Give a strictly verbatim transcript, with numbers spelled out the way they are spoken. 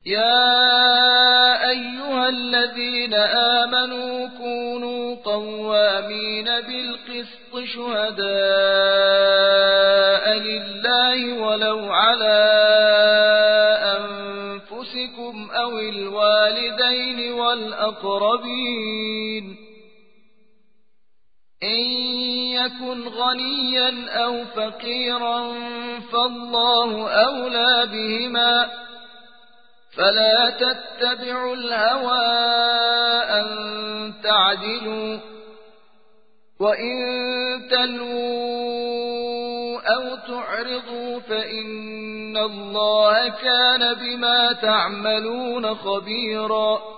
يا أيها الذين آمنوا كونوا قوامين بالقسط شهداء لله ولو على أنفسكم أو الوالدين والأقربين إن يكن غنيا أو فقيرا فالله أولى بهما فلا تتبعوا الهوى أن تعدلوا وإن تلووا أو تعرضوا فإن الله كان بما تعملون خبيرا